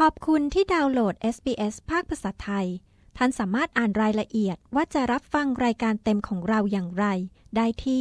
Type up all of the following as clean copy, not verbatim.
ขอบคุณที่ดาวน์โหลด SBS ภาคภาษาไทยท่านสามารถอ่านรายละเอียดว่าจะรับฟังรายการเต็มของเราอย่างไรได้ที่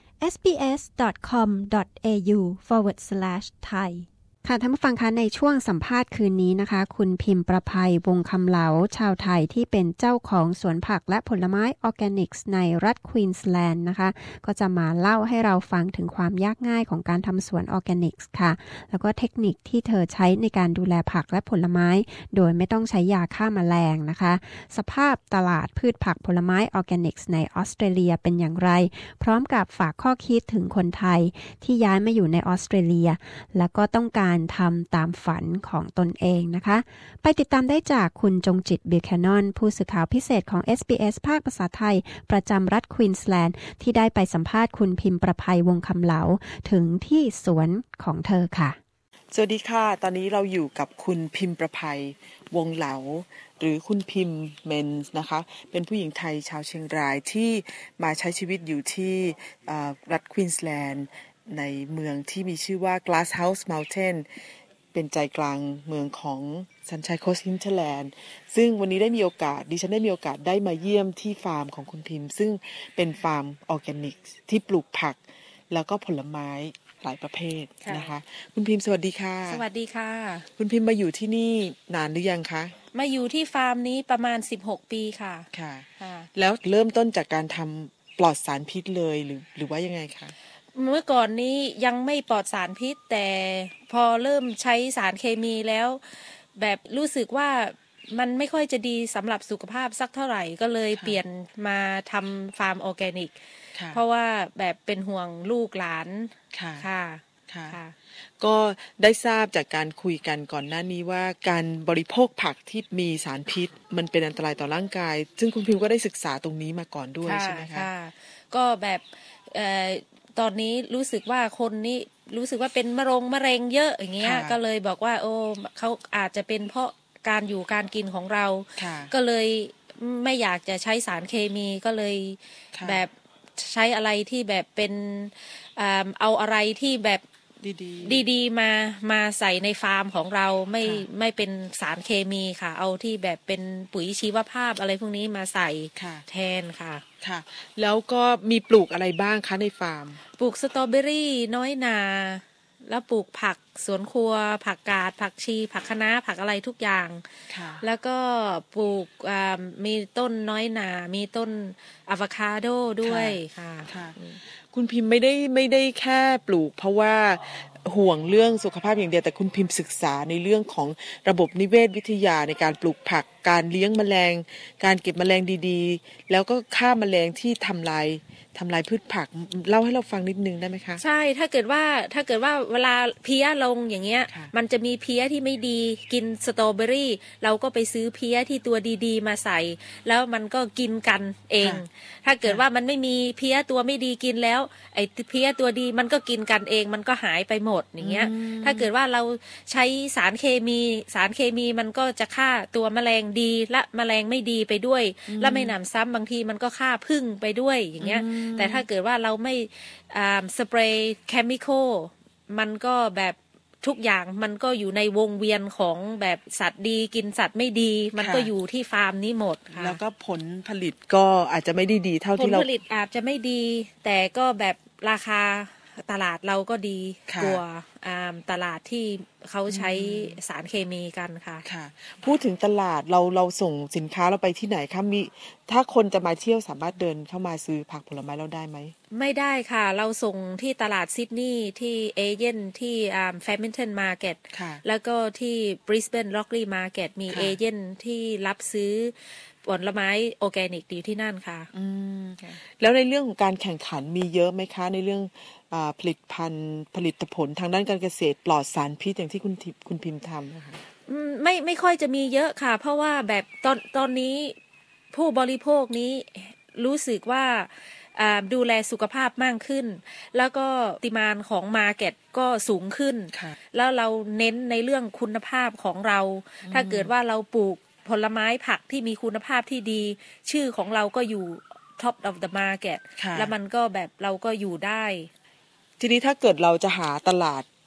sbs.com.au/thai ค่ะท่านผู้ฟังคะในช่วงสัมภาษณ์คืนนี้นะคะคุณพิมพ์ประภัยวงคำเหลาชาวไทยที่เป็นเจ้าของสวนผักและผลไม้ออร์แกนิกส์ในรัฐควีนสแลนด์นะคะก็จะมาเล่าให้เราฟังถึงความยากง่ายของการทำสวนออร์แกนิกส์ค่ะแล้วก็เทคนิคที่เธอใช้ในการดูแลผักและผลไม้โดยไม่ต้องใช้ยาฆ่าแมลงนะคะสภาพตลาดพืชผักผลไม้ออร์แกนิกส์ในออสเตรเลียเป็นอย่างไรพร้อมกับฝากข้อคิดถึงคนไทยที่ย้ายมาอยู่ในออสเตรเลียแล้วก็ต้องการทำตามฝันของตนเองนะคะไปติดตามได้จากคุณจงจิตบิลแคนนอนผู้สื่อข่าวพิเศษของ SBS ภาคภาษาไทยประจำรัฐควีนสแลนด์ที่ได้ไปสัมภาษณ์คุณพิมพ์ประภัยวงคำเหลาถึงที่สวนของเธอค่ะสวัสดีค่ะตอนนี้เราอยู่กับคุณพิมพ์ประภัยวงเหลาหรือคุณพิมพ์เมนส์นะคะเป็นผู้หญิงไทยชาวเชียงรายที่มาใช้ชีวิตอยู่ที่รัฐควีนสแลนด์ในเมืองที่มีชื่อว่า Glasshouse Mountainเป็นใจกลางเมืองของ Sunshine Coast Hinterland ซึ่งวันนี้ดิฉันได้มีโอกาสได้มาเยี่ยมที่ฟาร์มของคุณพิมพ์ซึ่งเป็นฟาร์มออร์แกนิกที่ปลูกผักแล้วก็ผลไม้หลายประเภทนะคะคุณพิมพ์สวัสดีค่ะสวัสดีค่ะคุณพิมพ์มาอยู่ที่นี่นานหรือยังคะมาอยู่ที่ฟาร์มนี้ประมาณ16ปีค่ะค่ะแล้วเริ่มต้นจากการทำปลอดสารพิษเลยหรือว่ายังไงคะเมื่อก่อนนี้ยังไม่ปลอดสารพิษแต่พอเริ่มใช้สารเคมีแล้วแบบรู้สึกว่ามันไม่ค่อยจะดีสำหรับสุขภาพสักเท่าไหร่ก็เลยเปลี่ยนมาทำฟาร์มออร์แกนิกเพราะว่าแบบเป็นห่วงลูกหลานค่ะก็ได้ทราบจากการคุยกันก่อนหน้านี้ว่าการบริโภคผักที่มีสารพิษมันเป็นอันตรายต่อร่างกายซึ่งคุณพิมพ์ก็ได้ศึกษาตรงนี้มาก่อนด้วยใช่ไหมคะก็แบบตอนนี้รู้สึกว่าคนนี้รู้สึกว่าเป็นมะเร็งเยอะอย่างเงี้ยก็เลยบอกว่าเขาอาจจะเป็นเพราะการอยู่การกินของเราก็เลยไม่อยากจะใช้สารเคมีก็เลยแบบใช้อะไรที่แบบเป็นเอาอะไรที่แบบดีมาใส่ในฟาร์มของเราไม่เป็นสารเคมีค่ะเอาที่แบบเป็นปุ๋ยชีวภาพอะไรพวกนี้มาใส่แทนค่ะแล้วก็มีปลูกอะไรบ้างคะในฟาร์มปลูกสตรอเบอรี่น้อยนาแล้วปลูกผักสวนครัวผักกาดผักชีผักคะน้าผักอะไรทุกอย่างแล้วก็ปลูกมีต้นน้อยนามีต้นอะโวคาโดด้วยค่ะคุณพิมพ์ไม่ได้แค่ปลูกเพราะว่าห่วงเรื่องสุขภาพอย่างเดียวแต่คุณพิมพ์ศึกษาในเรื่องของระบบนิเวศวิทยาในการปลูกผักการเลี้ยงแมลงการเก็บแมลงดีๆแล้วก็ฆ่าแมลงที่ทำลายพืชผักเล่าให้เราฟังนิดนึงได้ไหมคะใช่ถ้าเกิดว่าเวลาเพี้ยลงอย่างเงี้ยมันจะมีเพี้ยที่ไม่ดีกินสตรอเบอรี่เราก็ไปซื้อเพี้ยที่ตัวดีๆมาใส่แล้วมันก็กินกันเองถ้าเกิดว่ามันไม่มีเพี้ยตัวไม่ดีกินแล้วไอ้เพี้ยตัวดีมันก็กินกันเองมันก็หายไปหมดอย่างเงี้ยถ้าเกิดว่าเราใช้สารเคมีมันก็จะฆ่าตัวแมลงดีและแมลงไม่ดีไปด้วยและไม่หนำซ้ำบางทีมันก็ฆ่าผึ้งไปด้วยอย่างเงี้ยแต่ถ้าเกิดว่าเราไม่สเปรย์เคมีคอลมันก็แบบทุกอย่างมันก็อยู่ในวงเวียนของแบบสัตว์ดีกินสัตว์ไม่ดีมันก็อยู่ที่ฟาร์มนี้หมดค่ะแล้วก็ผลผลิตก็อาจจะไม่ได้ดีเท่าที่เราผลผลิตอาจจะไม่ดีแต่ก็แบบราคาตลาดเราก็ดีกว่าตลาดที่เขาใช้สารเคมีกันค่ะพูดถึงตลาดเราส่งสินค้าเราไปที่ไหนคะมีถ้าคนจะมาเที่ยวสามารถเดินเข้ามาซื้อผักผลไม้เราได้ไหมไม่ได้ค่ะเราส่งที่ตลาดซิดนีย์ที่เอเจนต์ที่แฟมิงตันมาร์เก็ตแล้วก็ที่บริสเบนล็อกลีย์มาร์เก็ตมีเอเจนต์ที่รับซื้อผลไม้ออร์แกนิกอยู่ที่นั่นค่ะแล้วในเรื่องของการแข่งขันมีเยอะไหมคะในเรื่องผลิตผลทางด้านการเกษตรปลอดสารพิษอย่างที่คุณพิมพ์ทำนะคะไม่ค่อยจะมีเยอะค่ะเพราะว่าแบบตอนนี้ผู้บริโภคนี้รู้สึกว่าดูแลสุขภาพมากขึ้นแล้วก็ดีมานด์ของมาร์เก็ตก็สูงขึ้นแล้วเราเน้นในเรื่องคุณภาพของเราถ้าเกิดว่าเราปลูกผลไม้ผักที่มีคุณภาพที่ดีชื่อของเราก็อยู่ top of the market แล้วมันก็แบบเราก็อยู่ได้ทีนี้ถ้าเกิดเราจะหาตลาด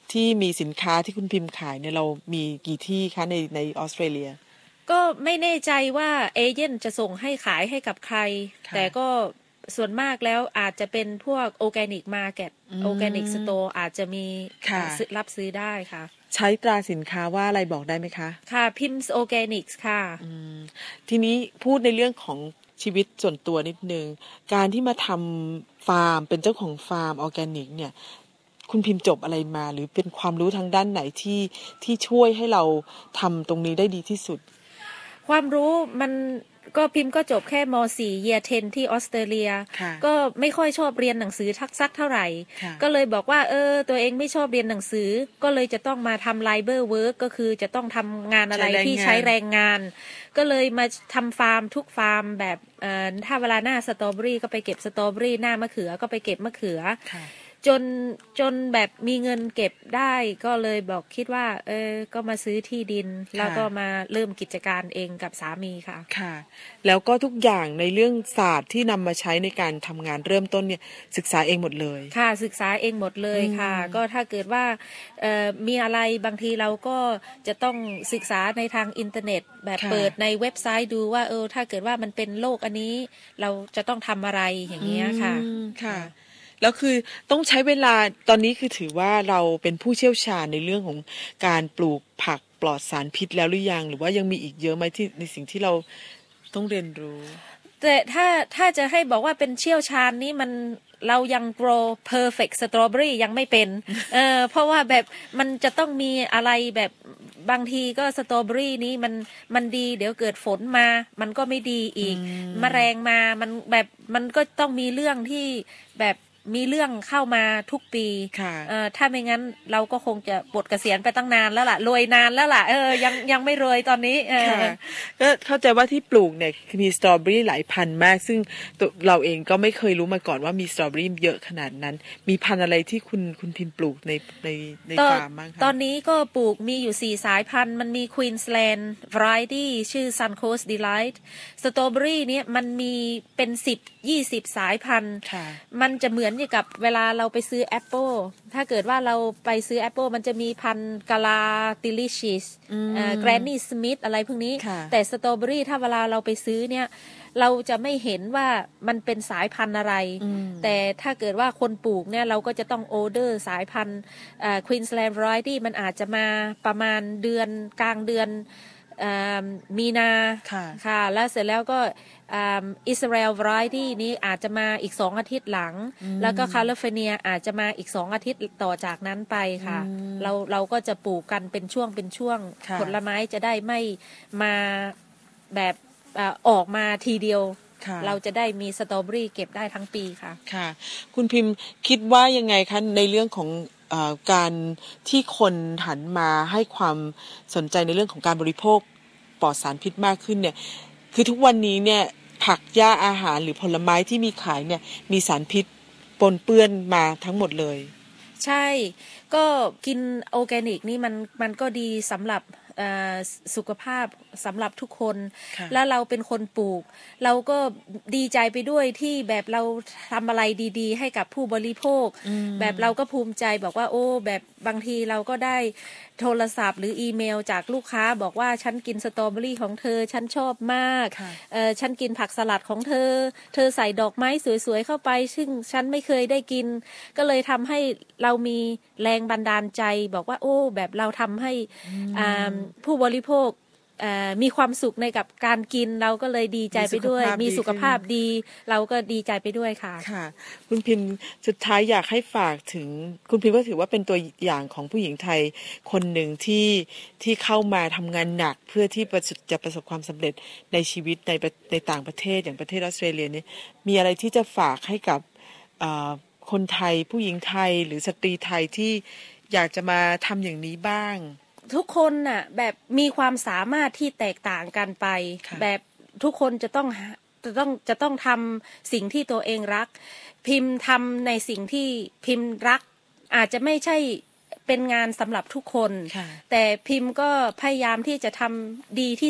ที่มีสินค้าที่คุณพิมพ์ขายเนี่ยเรามีกี่ที่คะในออสเตรเลียก็ไม่แน่ใจว่าเอเจนต์จะส่งให้ขายให้กับใครแต่ก็ส่วนมากแล้วอาจจะเป็นพวกออร์แกนิกมาร์เก็ตออร์แกนิกสโตร์อาจจะมีรับซื้อได้ค่ะใช้ตราสินค้าว่าอะไรบอกได้ไหมคะค่ะพิมพ์ออร์แกนิกค่ะทีนี้พูดในเรื่องของชีวิตส่วนตัวนิดนึงการที่มาทำฟาร์มเป็นเจ้าของฟาร์มออร์แกนิกเนี่ยคุณพิมพ์จบอะไรมาหรือเป็นความรู้ทางด้านไหนที่ช่วยให้เราทำตรงนี้ได้ดีที่สุดความรู้มันก็พิมพ์ก็จบแค่ม.4 Year 10ที่ออสเตรเลียก็ไม่ค่อยชอบเรียนหนังสือสักเท่าไหร่ก็เลยบอกว่าตัวเองไม่ชอบเรียนหนังสือก็เลยจะต้องมาทำ labor work ก็คือจะต้องทำงานอะไรที่ใช้แรงงานก็เลยมาทำฟาร์มทุกฟาร์มแบบถ้าเวลาหน้าสตรอเบอรี่ก็ไปเก็บสตรอเบอรี่หน้ามะเขือก็ไปเก็บมะเขือจนแบบมีเงินเก็บได้ก็เลยบอกคิดว่าก็มาซื้อที่ดินแล้วก็มาเริ่มกิจการเองกับสามีค่ะค่ะแล้วก็ทุกอย่างในเรื่องศาสตร์ที่นำมาใช้ในการทำงานเริ่มต้นเนี่ยศึกษาเองหมดเลยค่ะศึกษาเองหมดเลยค่ะก็ถ้าเกิดว่ามีอะไรบางทีเราก็จะต้องศึกษาในทางอินเทอร์เน็ตแบบเปิดในเว็บไซต์ดูว่าถ้าเกิดว่ามันเป็นโรคอันนี้เราจะต้องทำอะไรอย่างเงี้ยค่ะค่ะแล้วคือต้องใช้เวลาตอนนี้คือถือว่าเราเป็นผู้เชี่ยวชาญในเรื่องของการปลูกผักปลอดสารพิษแล้วหรือยังหรือว่ายังมีอีกเยอะไหมที่ในสิ่งที่เราต้องเรียนรู้แต่ถ้าจะให้บอกว่าเป็นเชี่ยวชาญนี้มันเรายัง grow perfect strawberry ยังไม่เป็นเพราะว่าแบบมันจะต้องมีอะไรแบบบางทีก็สตรอเบอรี่นี้มันดีเดี๋ยวเกิดฝนมามันก็ไม่ดีอีกแมลงมามันแบบมันก็ต้องมีเรื่องที่แบบมีเรื่องเข้ามาทุกปีถ้าไม่งั้นเราก็คงจะปลดเกษียณไปตั้งนานแล้วล่ะรวยนานแล้วล่ะยังไม่รวยตอนนี้ก็เข้าใจว่าที่ปลูกเนี่ยมีสตรอเบอรี่หลายพันธุ์มากซึ่งเราเองก็ไม่เคยรู้มาก่อนว่ามีสตรอเบอรี่เยอะขนาดนั้นมีพันธุ์อะไรที่คุณพิมพ์ปลูกในฟาร์มบ้างคะตอนนี้ก็ปลูกมีอยู่4สายพันธุ์มันมี Queensland Variety ชื่อ Suncoast Delight สตรอเบอรี่เนี่ยมันมีเป็น10-20 สายพันธุ์มันจะเหมือนกับเวลาเราไปซื้อแอปเปิลถ้าเกิดว่าเราไปซื้อแอปเปิลมันจะมีพันธุ์กาลาติลิชิสแกรนนี่สมิธอะไรพวกนี้แต่สตรอเบอรี่ถ้าเวลาเราไปซื้อเนี่ยเราจะไม่เห็นว่ามันเป็นสายพันธุ์อะไรแต่ถ้าเกิดว่าคนปลูกเนี่ยเราก็จะต้องออเดอร์สายพันธุ์Queensland Variety มันอาจจะมาประมาณเดือนกลางเดือนมีนาค่ะแล้วเสร็จแล้วก็อิสราเอล variety นี้อาจจะมาอีก2อาทิตย์หลังแล้วก็แคลิฟอร์เนียอาจจะมาอีก2อาทิตย์ต่อจากนั้นไปค่ะเราก็จะปลูกกันเป็นช่วงผลไม้จะได้ไม่มาแบบออกมาทีเดียวเราจะได้มีสตรอเบอรี่เก็บได้ทั้งปีค่ะค่ะคุณพิมพ์คิดว่ายังไงคะในเรื่องของการที่คนหันมาให้ความสนใจในเรื่องของการบริโภคปลอดสารพิษมากขึ้นเนี่ยคือทุกวันนี้เนี่ยผักหญ้าอาหารหรือผลไม้ที่มีขายเนี่ยมีสารพิษปนเปื้อนมาทั้งหมดเลยใช่ก็กินออร์แกนิกนี่มันก็ดีสำหรับสุขภาพสำหรับทุกคนแล้วเราเป็นคนปลูกเราก็ดีใจไปด้วยที่แบบเราทำอะไรดีๆให้กับผู้บริโภคแบบเราก็ภูมิใจบอกว่าโอ้แบบบางทีเราก็ได้โทรศัพท์หรืออีเมลจากลูกค้าบอกว่าฉันกินสตรอเบอรี่ของเธอฉันชอบมากฉันกินผักสลัดของเธอใส่ดอกไม้สวยๆเข้าไปซึ่งฉันไม่เคยได้กินก็เลยทำให้เรามีแรงบันดาลใจบอกว่าโอ้แบบเราทำให้ผู้บริโภคมีความสุขในกับการกินเราก็เลยดีใจไปด้วยมีสุขภาพดีเราก็ดีใจไปด้วยค่ะค่ะคุณพิมพ์สุดท้ายอยากให้ฝากถึงคุณพิมพ์ก็ถือว่าเป็นตัวอย่างของผู้หญิงไทยคนหนึ่งที่เข้ามาทำงานหนักเพื่อที่จะประสบความสำเร็จในชีวิตในต่างประเทศอย่างประเทศออสเตรเลียนี้มีอะไรที่จะฝากให้กับคนไทยผู้หญิงไทยหรือสตรีไทยที่อยากจะมาทำอย่างนี้บ้างทุกคนน่ะแบบมีความสามารถที่แตกต่างกันไปแบบทุกคนจะต้องทำสิ่งที่ตัวเองรักพิมพ์ทำในสิ่งที่พิมพ์รักอาจจะไม่ใช่เป็นงานสำหรับทุกคนแต่พิมพ์ก็พยายามที่จะทำดีที่สุด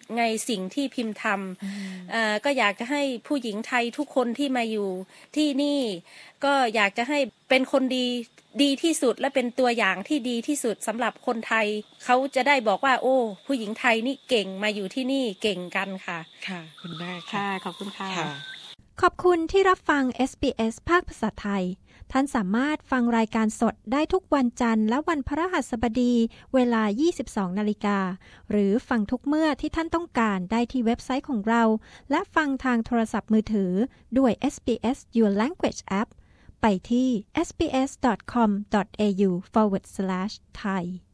ไงสิ่งที่พิมพ์ทำก็อยากจะให้ผู้หญิงไทยทุกคนที่มาอยู่ที่นี่ก็อยากจะให้เป็นคนดีที่สุดและเป็นตัวอย่างที่ดีที่สุดสำหรับคนไทยเขาจะได้บอกว่าโอ้ผู้หญิงไทยนี่เก่งมาอยู่ที่นี่เก่งกันค่ะค่ะคุณแม่ค่ะขอบคุณค่ะขอบคุณที่รับฟัง SBS ภาคภาษาไทยท่านสามารถฟังรายการสดได้ทุกวันจันทร์และวันพฤหัสบดีเวลา 22:00 น.หรือฟังทุกเมื่อที่ท่านต้องการได้ที่เว็บไซต์ของเราและฟังทางโทรศัพท์มือถือด้วย SBS Your Language App ไปที่ sbs.com.au/thai